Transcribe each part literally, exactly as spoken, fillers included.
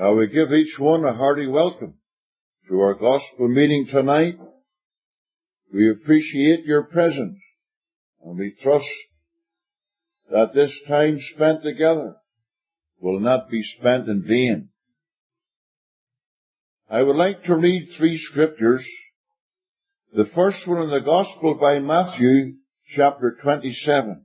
Now we give each one a hearty welcome to our gospel meeting tonight. We appreciate your presence, and we trust that this time spent together will not be spent in vain. I would like to read three scriptures. The first one in the Gospel by Matthew, chapter twenty-seven.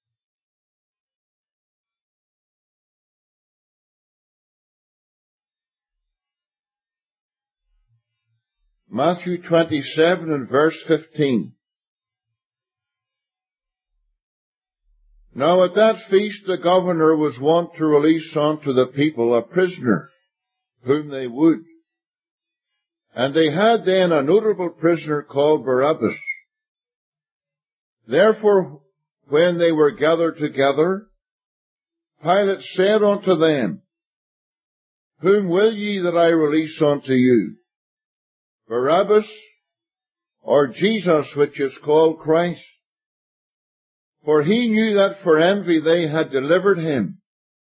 Matthew twenty-seven and verse fifteen. Now at that feast the governor was wont to release unto the people a prisoner, whom they would. And they had then a notable prisoner called Barabbas. Therefore, when they were gathered together, Pilate said unto them, Whom will ye that I release unto you, Barabbas, or Jesus, which is called Christ? For he knew that for envy they had delivered him.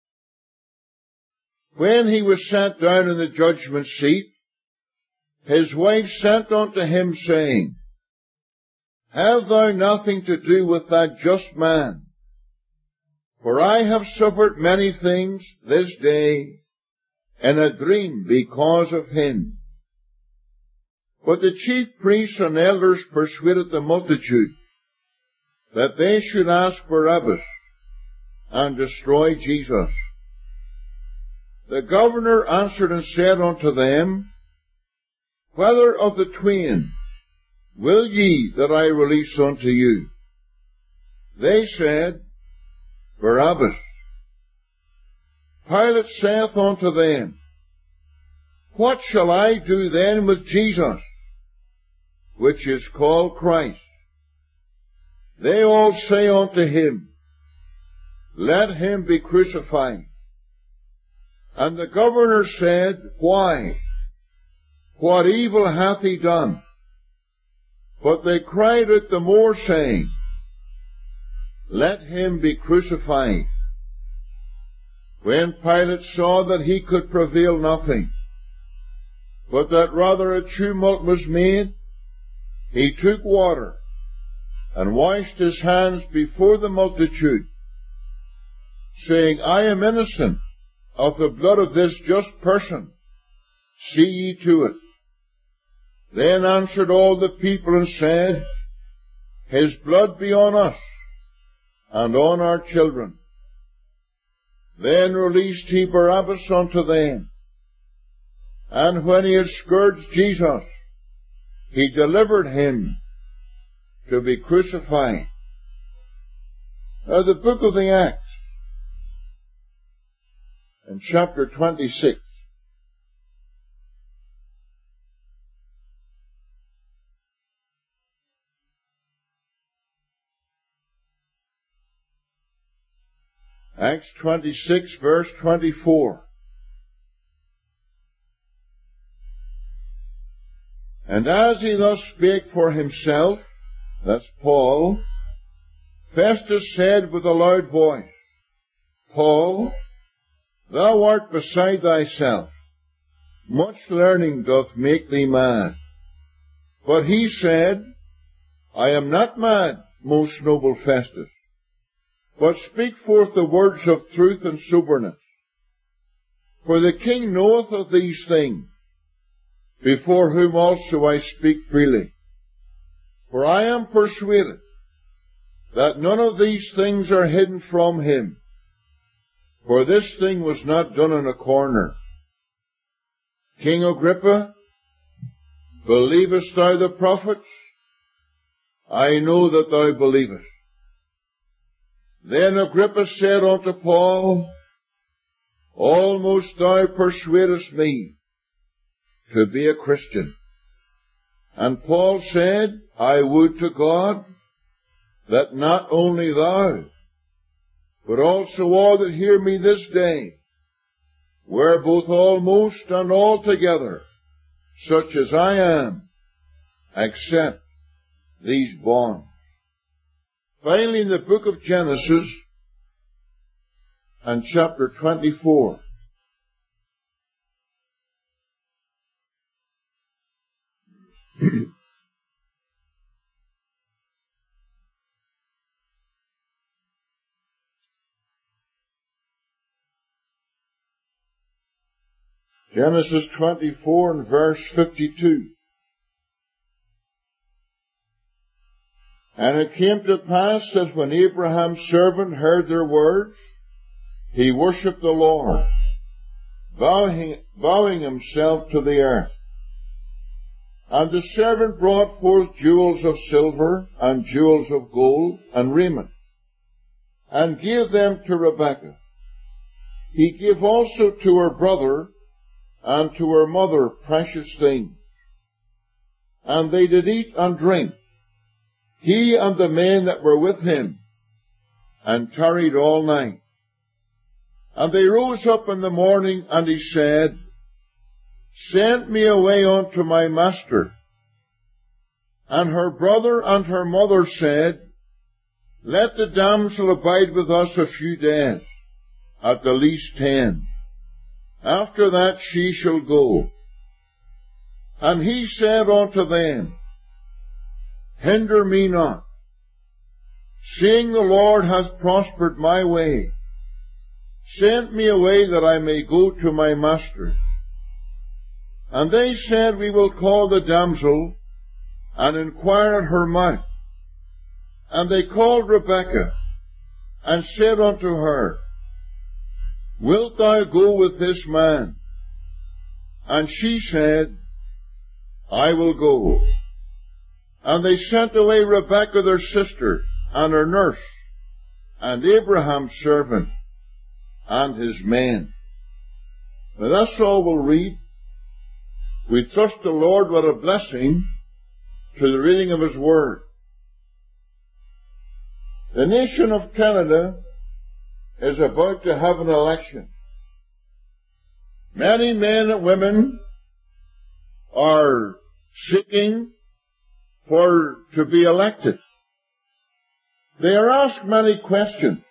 When he was sat down in the judgment seat, his wife sent unto him, saying, Have thou nothing to do with that just man? For I have suffered many things this day in a dream because of him. But the chief priests and elders persuaded the multitude that they should ask Barabbas and destroy Jesus. The governor answered and said unto them, Whether of the twain will ye that I release unto you? They said, Barabbas. Pilate saith unto them, What shall I do then with Jesus, which is called Christ? They all say unto him, Let him be crucified. And the governor said, Why? What evil hath he done? But they cried out the more, saying, Let him be crucified. When Pilate saw that he could prevail nothing, but that rather a tumult was made, he took water, and washed his hands before the multitude, saying, I am innocent of the blood of this just person. See ye to it. Then answered all the people and said, His blood be on us, and on our children. Then released he Barabbas unto them. And when he had scourged Jesus, he delivered him to be crucified. Now the book of the Acts, in chapter twenty-six, Acts twenty-six, verse twenty-four. And as he thus spake for himself, that's Paul, Festus said with a loud voice, Paul, thou art beside thyself. Much learning doth make thee mad. But he said, I am not mad, most noble Festus, but speak forth the words of truth and soberness. For the king knoweth of these things, before whom also I speak freely. For I am persuaded that none of these things are hidden from him. For this thing was not done in a corner. King Agrippa, believest thou the prophets? I know that thou believest. Then Agrippa said unto Paul, Almost thou persuadest me to be a Christian. And Paul said, I would to God that not only thou, but also all that hear me this day, were both almost and altogether such as I am, except these bonds. Finally, in the book of Genesis and chapter twenty-four, Genesis twenty-four and verse fifty-two. And it came to pass that when Abraham's servant heard their words, he worshipped the Lord, bowing, bowing himself to the earth. And the servant brought forth jewels of silver and jewels of gold and raiment, and gave them to Rebekah. He gave also to her brother and to her mother precious things. And they did eat and drink, he and the men that were with him, and tarried all night. And they rose up in the morning, and he said, Send me away unto my master. And her brother and her mother said, Let the damsel abide with us a few days, at the least ten. After that she shall go. And he said unto them, Hinder me not, seeing the Lord hath prospered my way. Send me away that I may go to my master. And they said, We will call the damsel, and inquire at her mouth. And they called Rebekah, and said unto her, Wilt thou go with this man? And she said, I will go. And they sent away Rebekah their sister, and her nurse, and Abraham's servant, and his men. Now that's all we'll read. We trust the Lord with a blessing to the reading of His Word. The nation of Canada is about to have an election. Many men and women are seeking for to be elected. They are asked many questions.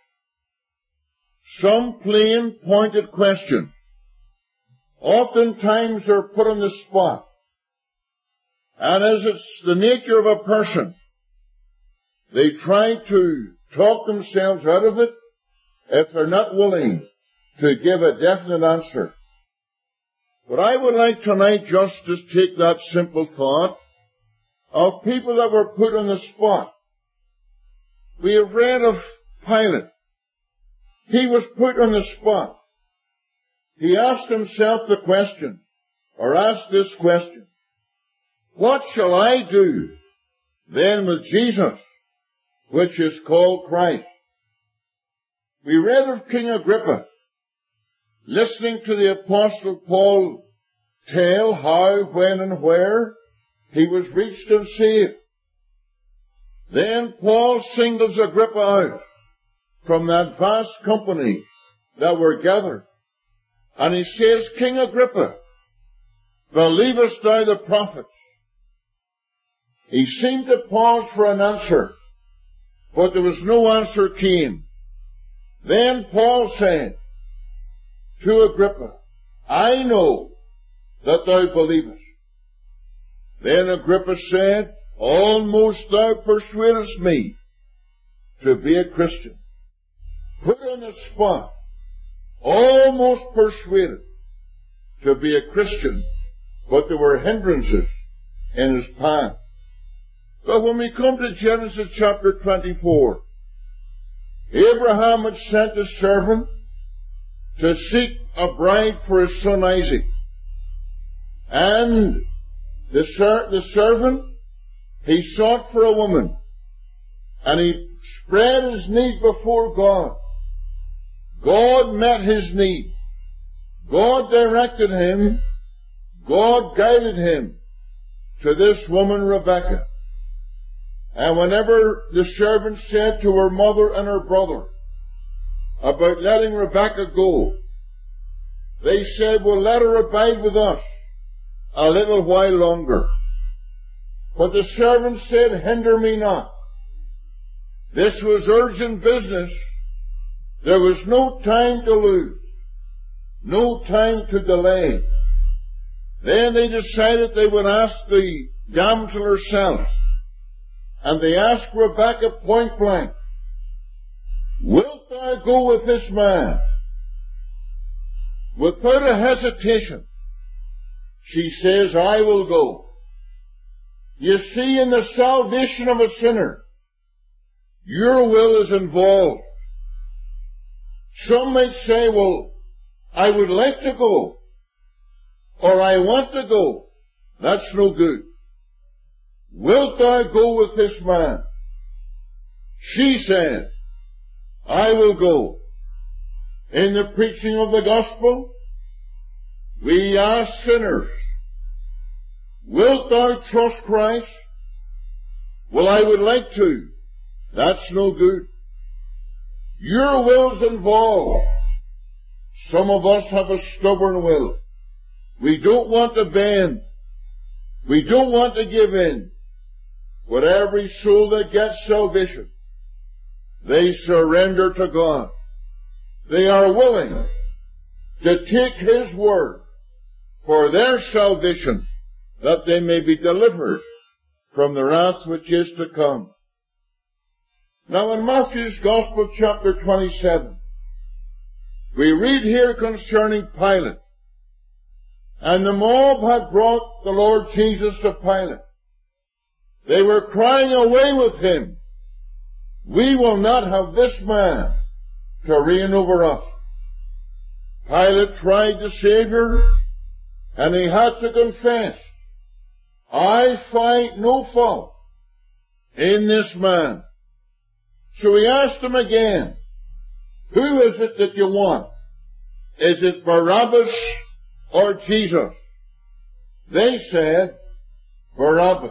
Some plain, pointed questions. Oftentimes they're put on the spot. And as it's the nature of a person, they try to talk themselves out of it if they're not willing to give a definite answer. But I would like tonight just to take that simple thought of people that were put on the spot. We have read of Pilate. He was put on the spot. He asked himself the question, or asked this question, What shall I do then with Jesus, which is called Christ? We read of King Agrippa, listening to the Apostle Paul tell how, when, and where he was reached and saved. Then Paul singles Agrippa out from that vast company that were gathered. And he says, King Agrippa, believest thou the prophets? He seemed to pause for an answer, but there was no answer came. Then Paul said to Agrippa, I know that thou believest. Then Agrippa said, Almost thou persuadest me to be a Christian. Put on the spot, almost persuaded to be a Christian, but there were hindrances in his path. But when we come to Genesis chapter twenty-four, Abraham had sent his servant to seek a bride for his son Isaac. And the, ser- the servant, he sought for a woman, and he spread his need before God. God met his need. God directed him. God guided him to this woman Rebekah. And whenever the servant said to her mother and her brother about letting Rebekah go, they said, Well, let her abide with us a little while longer. But the servant said, Hinder me not. This was urgent business. There was no time to lose, no time to delay. Then they decided they would ask the damsel herself. And they asked Rebekah point blank, Wilt thou go with this man? Without a hesitation, she says, I will go. You see, in the salvation of a sinner, your will is involved. Some might say, well, I would like to go, or I want to go. That's no good. Wilt thou go with this man? She said, I will go. In the preaching of the gospel, we ask sinners, wilt thou trust Christ? Well, I would like to. That's no good. Your will's involved. Some of us have a stubborn will. We don't want to bend. We don't want to give in. But every soul that gets salvation, they surrender to God. They are willing to take His word for their salvation, that they may be delivered from the wrath which is to come. Now in Matthew's Gospel, chapter twenty-seven, we read here concerning Pilate. And the mob had brought the Lord Jesus to Pilate. They were crying, away with him. We will not have this man to reign over us. Pilate tried the Savior, and he had to confess, I find no fault in this man. So he asked him again, who is it that you want? Is it Barabbas or Jesus? They said, Barabbas.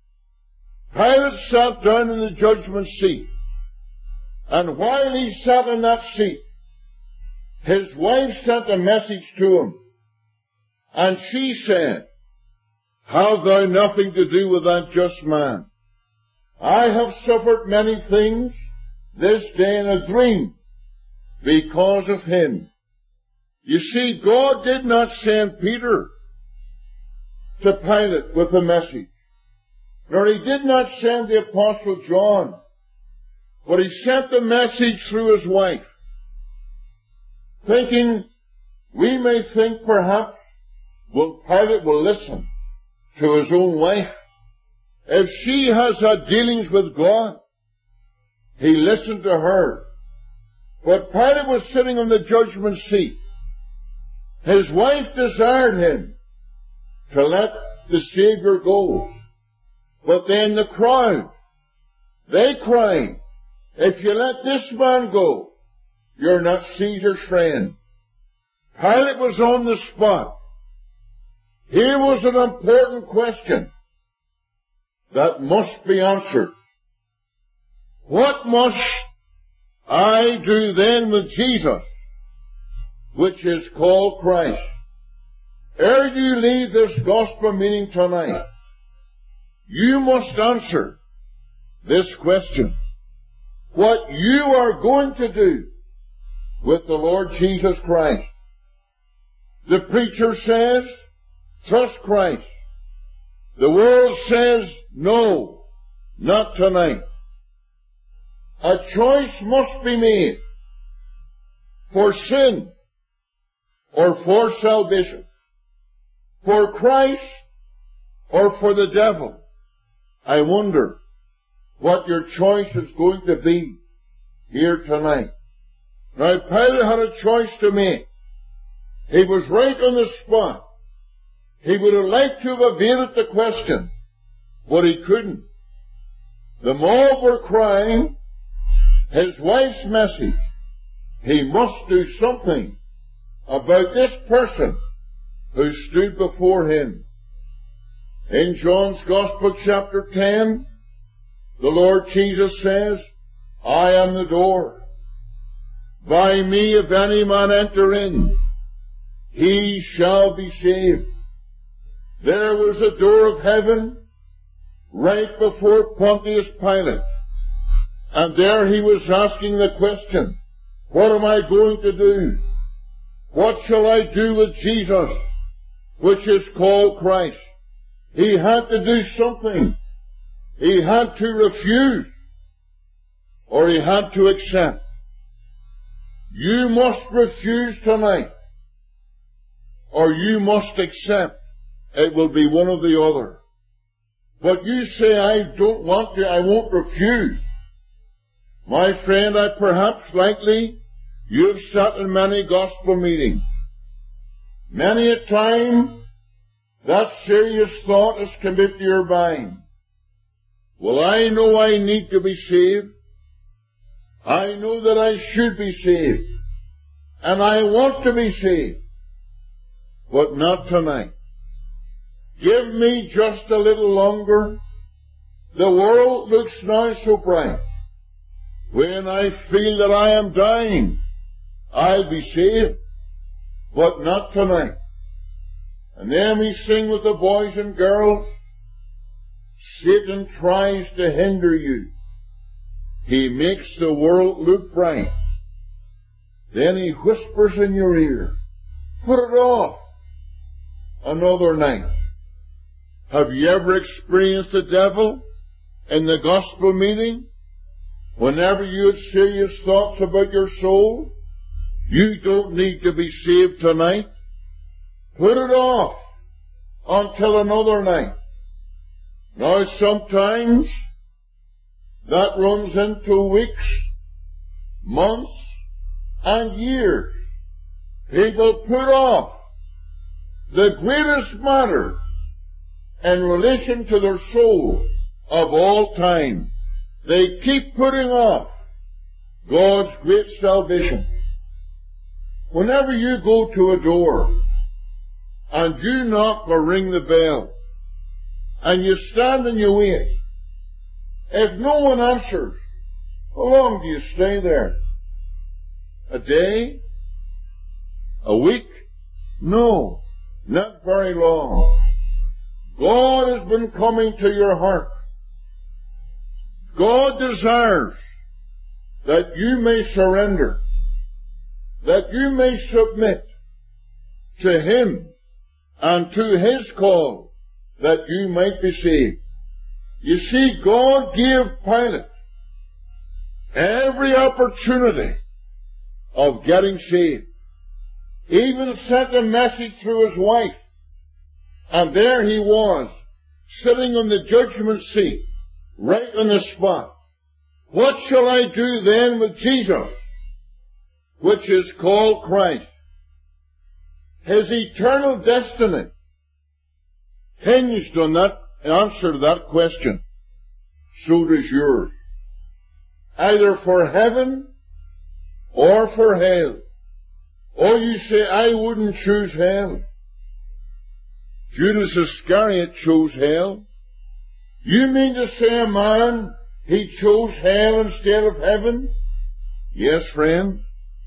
Pilate sat down in the judgment seat, and while he sat in that seat, his wife sent a message to him, and she said, have thou nothing to do with that just man? I have suffered many things this day in a dream because of him. You see, God did not send Peter to Pilate with a message, nor He did not send the Apostle John, but He sent the message through his wife, thinking, we may think perhaps, well, Pilate will listen to his own wife. If she has had dealings with God, he listened to her. But Pilate was sitting on the judgment seat. His wife desired him to let the Savior go. But then the crowd, they cried, if you let this man go, you're not Caesar's friend. Pilate was on the spot. Here was an important question that must be answered. What must I do then with Jesus, which is called Christ? Ere you leave this gospel meeting tonight, you must answer this question. What you are going to do with the Lord Jesus Christ. The preacher says, trust Christ. The world says, no, not tonight. A choice must be made for sin or for salvation, for Christ or for the devil. I wonder what your choice is going to be here tonight. Now, Pilate had a choice to make. He was right on the spot. He would have liked to have evaded the question, but he couldn't. The mob were crying his wife's message. He must do something about this person who stood before him. In John's Gospel, chapter ten, the Lord Jesus says, I am the door. By me, if any man enter in, he shall be saved. There was the door of heaven right before Pontius Pilate. And there he was asking the question, what am I going to do? What shall I do with Jesus, which is called Christ? He had to do something. He had to refuse, or he had to accept. You must refuse tonight, or you must accept it will be one or the other. But you say, I don't want to, I won't refuse. My friend, I perhaps likely you've sat in many gospel meetings. Many a time that serious thought has come into your mind. Well, I know I need to be saved. I know that I should be saved. And I want to be saved. But not tonight. Give me just a little longer. The world looks now so bright. When I feel that I am dying, I'll be saved. But not tonight. And then we sing with the boys and girls. Satan tries to hinder you. He makes the world look bright. Then he whispers in your ear, put it off another night. Have you ever experienced the devil in the gospel meeting? Whenever you had serious thoughts about your soul, you don't need to be saved tonight. Put it off until another night. Now sometimes that runs into weeks, months, and years. People put off the greatest matter in relation to their soul of all time. They keep putting off God's great salvation. Whenever you go to a door and you knock or ring the bell and you stand and you wait, if no one answers, how long do you stay there? A day? A week? No, not very long. God has been coming to your heart. God desires that you may surrender, that you may submit to Him and to His call, that you might be saved. You see, God gave Pilate every opportunity of getting saved. He even sent a message through his wife. And there he was, sitting on the judgment seat, right on the spot. What shall I do then with Jesus, which is called Christ? His eternal destiny hinged on that answer to that question. So does yours. Either for heaven or for hell. Or you say, I wouldn't choose hell. Judas Iscariot chose hell. You mean to say a man, he chose hell instead of heaven? Yes, friend.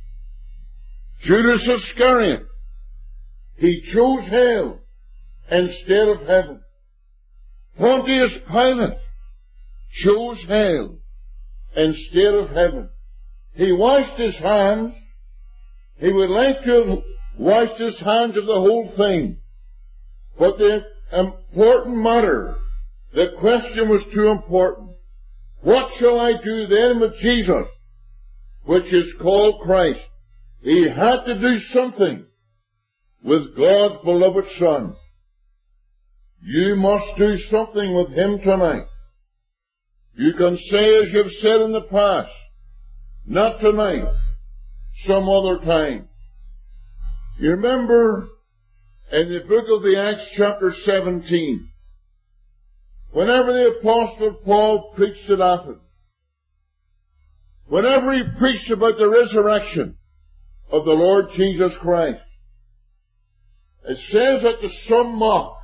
Judas Iscariot, he chose hell instead of heaven. Pontius Pilate chose hell instead of heaven. He washed his hands. He would like to have washed his hands of the whole thing. But the important matter, the question was too important. What shall I do then with Jesus, which is called Christ? He had to do something with God's beloved Son. You must do something with Him tonight. You can say as you've said in the past, not tonight, some other time. You remember in the book of the Acts chapter seventeen, whenever the Apostle Paul preached at Athens, whenever he preached about the resurrection of the Lord Jesus Christ, it says that the some mocked.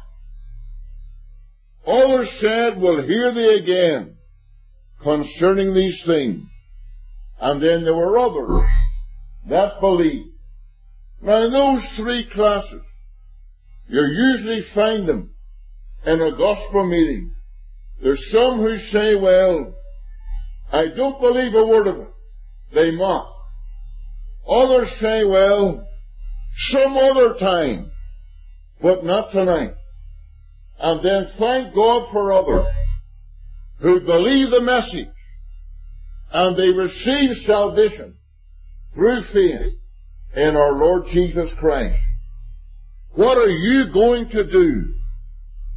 Others said, we'll hear thee again concerning these things. And then there were others that believed. Now in those three classes, you usually find them in a gospel meeting. There's some who say, well, I don't believe a word of it. They mock. Others say, well, some other time, but not tonight. And then thank God for others who believe the message and they receive salvation through faith in our Lord Jesus Christ. What are you going to do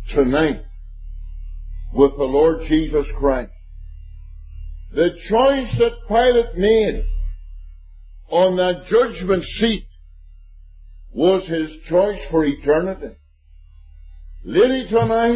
tonight with the Lord Jesus Christ. The choice that Pilate made on that judgment seat was his choice for eternity. Lady tonight,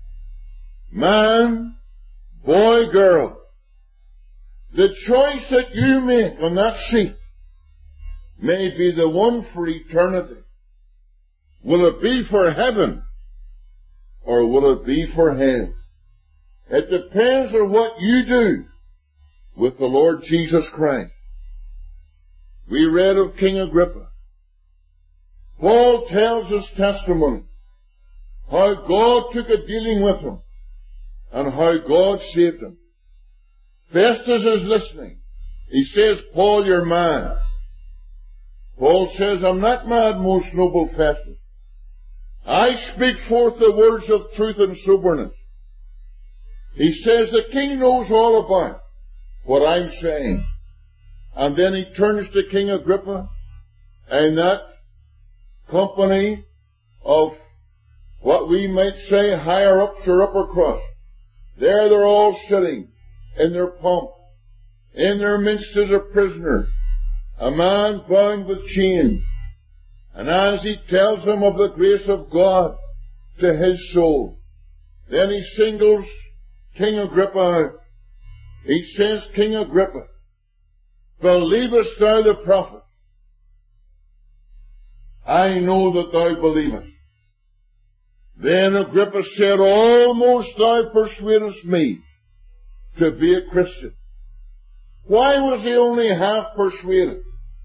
man, boy, girl, the choice that you make on that seat may be the one for eternity. Will it be for heaven or will it be for hell? It depends on what you do with the Lord Jesus Christ. We read of King Agrippa. Paul tells his testimony, how God took a dealing with him and how God saved him. Festus is listening. He says, Paul, you're mad. Paul says, I'm not mad, most noble Festus. I speak forth the words of truth and soberness. He says, the king knows all about what I'm saying. And then he turns to King Agrippa and that company of what we might say higher ups or upper crust. There they're all sitting in their pomp. In their midst is a prisoner, a man bound with chains. And as he tells them of the grace of God to his soul, then he singles King Agrippa out. He says, King Agrippa, believest thou the prophet? I know that thou believest. Then Agrippa said, almost thou persuadest me to be a Christian. Why was he only half persuaded?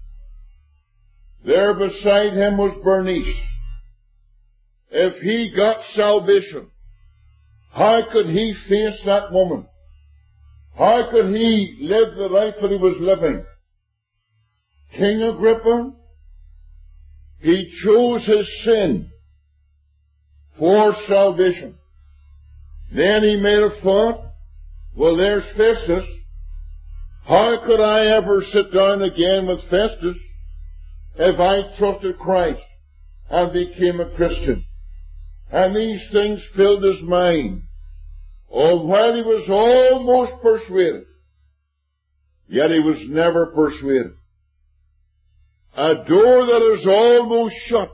There beside him was Bernice. If he got salvation, how could he face that woman? How could he live the life that he was living? King Agrippa, he chose his sin for salvation. Then he made a thought, well, there's Festus. How could I ever sit down again with Festus if I trusted Christ and became a Christian? And these things filled his mind. Oh, while he was almost persuaded, yet he was never persuaded. A door that is almost shut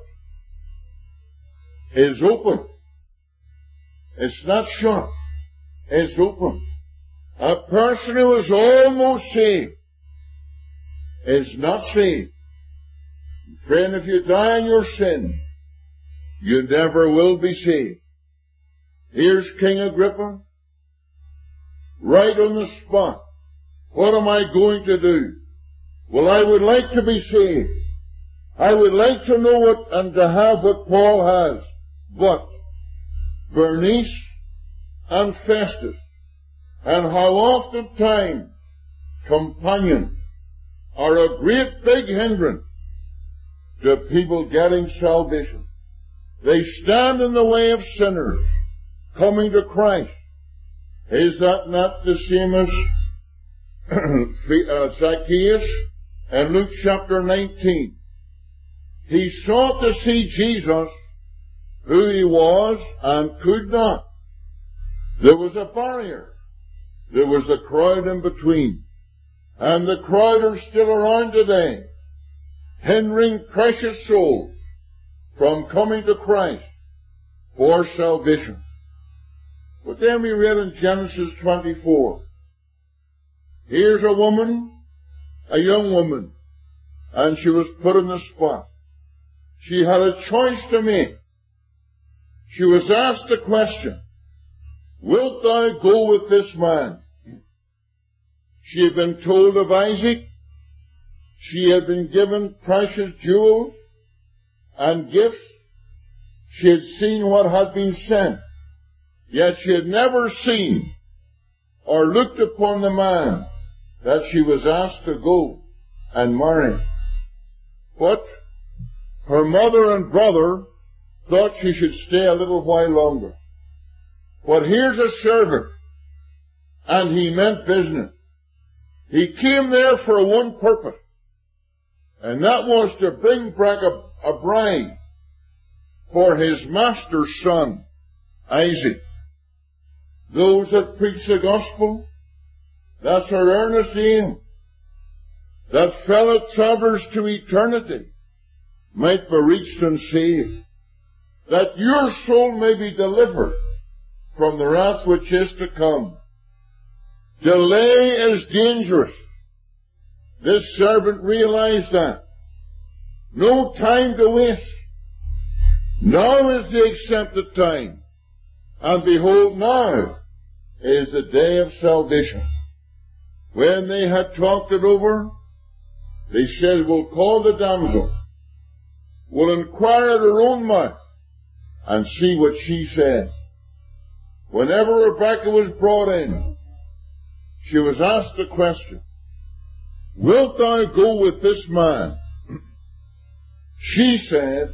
is open. It's not shut. It's open. A person who is almost saved is not saved. Friend, if you die in your sin, you never will be saved. Here's King Agrippa, right on the spot. What am I going to do? Well, I would like to be saved. I would like to know what and to have what Paul has. But Bernice and Festus, and how oftentimes companions are a great big hindrance to people getting salvation. They stand in the way of sinners coming to Christ. Is that not the same as Zacchaeus in Luke chapter nineteen? He sought to see Jesus, who he was, and could not. There was a barrier. There was a crowd in between. And the crowd are still around today, hindering precious souls from coming to Christ for salvation. But then we read in Genesis twenty-four. Here's a woman, a young woman, and she was put in the spot. She had a choice to make. She was asked the question, wilt thou go with this man? She had been told of Isaac. She had been given precious jewels and gifts. She had seen what had been sent. Yet she had never seen or looked upon the man that she was asked to go and marry. But her mother and brother thought she should stay a little while longer. But here's a servant, and he meant business. He came there for one purpose, and that was to bring back a, a bride for his master's son. Isaac. Those that preach the gospel, that's our earnest aim, that fellow travelers to eternity might be reached and saved, that your soul may be delivered from the wrath which is to come. Delay is dangerous. This servant realized that. No time to waste. Now is the accepted time. And behold, now is the day of salvation. When they had talked it over, they said, we'll call the damsel. We'll inquire at her own mouth and see what she said. Whenever Rebekah was brought in, she was asked the question, wilt thou go with this man? She said,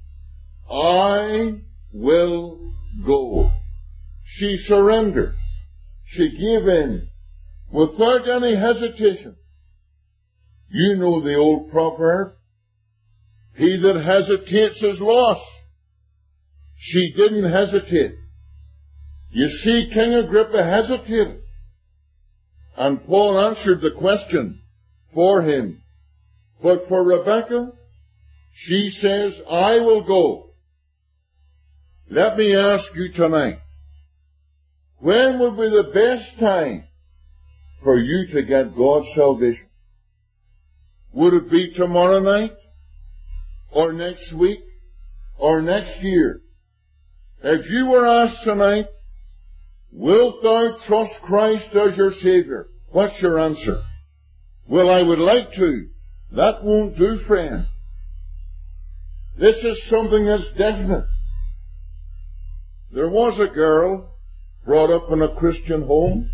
I will go. She surrendered. She gave in without any hesitation. You know the old proverb, he that hesitates is lost. She didn't hesitate. You see, King Agrippa hesitated. And Paul answered the question for him. But for Rebekah, she says, I will go. Let me ask you tonight, when would be the best time for you to get God's salvation? Would it be tomorrow night? Or next week? Or next year? If you were asked tonight, wilt thou trust Christ as your Savior? What's your answer? Well, I would like to. That won't do, friend. This is something that's definite. There was a girl brought up in a Christian home.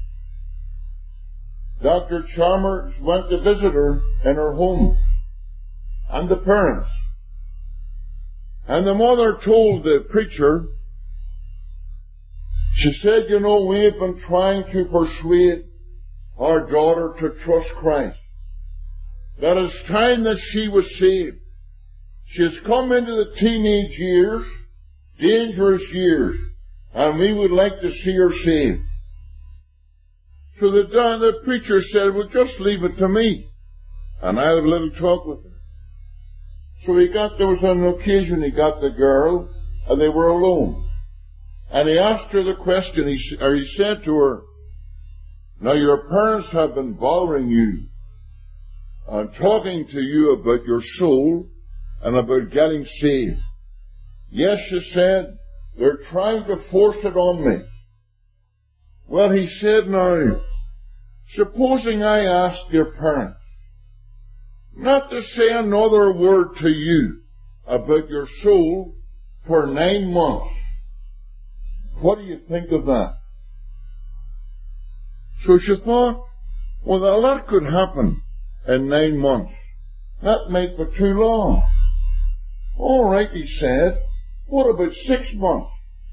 Doctor Chalmers went to visit her in her home, and the parents. And the mother told the preacher, she said, you know, we've been trying to persuade our daughter to trust Christ. That it's time that she was saved. She has come into the teenage years, dangerous years, and we would like to see her saved. So the, the preacher said, well, just leave it to me, and I had a little talk with her. So he got, there was an occasion he got the girl, and they were alone. And he asked her the question, he, or he said to her, now your parents have been bothering you, and talking to you about your soul, and about getting saved. Yes, she said, they're trying to force it on me. Well, he said, now, supposing I asked your parents not to say another word to you about your soul for nine months, what do you think of that? So she thought, well, a lot could happen in nine months. That might be too long. All right, he said, what about six months?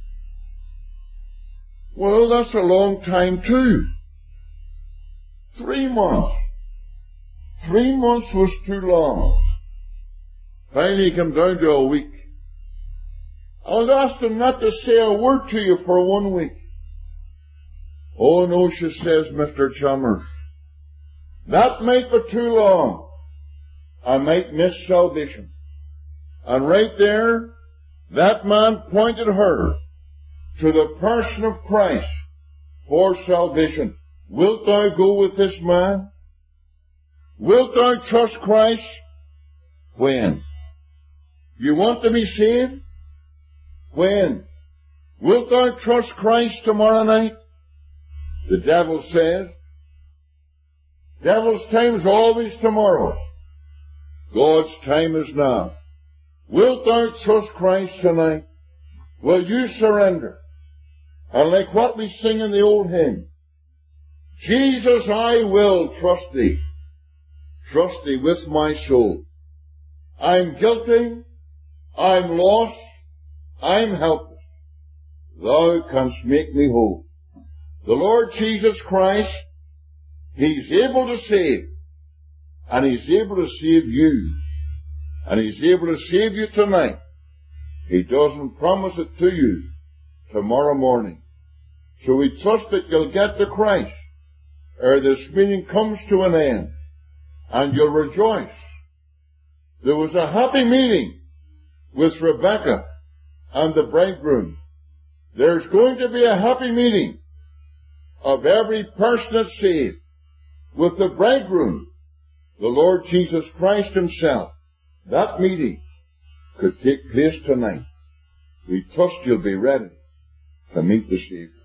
Well, that's a long time too. Three months. Three months was too long. Finally he came down to a week. I asked him not to say a word to you for one week. Oh no, she says, Mister Chalmers, that might be too long. I might miss salvation. And right there, that man pointed her to the person of Christ for salvation. Wilt thou go with this man? Wilt thou trust Christ? When? You want to be saved? When? Wilt thou trust Christ tomorrow night? The devil says, devil's time is always tomorrow. God's time is now. Wilt thou trust Christ tonight? Will you surrender? And like what we sing in the old hymn, Jesus, I will trust thee. Trust thee with my soul. I'm guilty. I'm lost. I'm helpless. Thou canst make me whole. The Lord Jesus Christ, He's able to save. And He's able to save you. And He's able to save you tonight. He doesn't promise it to you tomorrow morning. So we trust that you'll get to Christ ere this meeting comes to an end, and you'll rejoice. There was a happy meeting with Rebekah and the bridegroom. There's going to be a happy meeting of every person that's saved with the bridegroom, the Lord Jesus Christ himself. That meeting could take place tonight. We trust you'll be ready to meet the Savior.